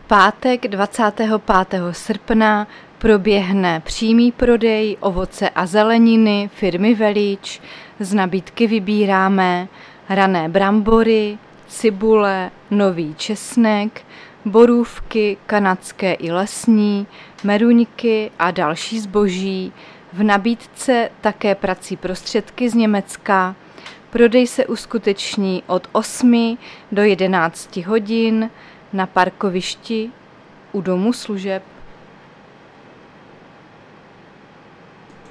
pátek 25. srpna proběhne přímý prodej ovoce a zeleniny firmy Velič. Z nabídky vybíráme rané brambory, cibule, nový česnek, borůvky kanadské i lesní, meruňky a další zboží. V nabídce také prací prostředky z Německa. Prodej se uskuteční od 8 do 11 hodin na parkovišti u domu služeb.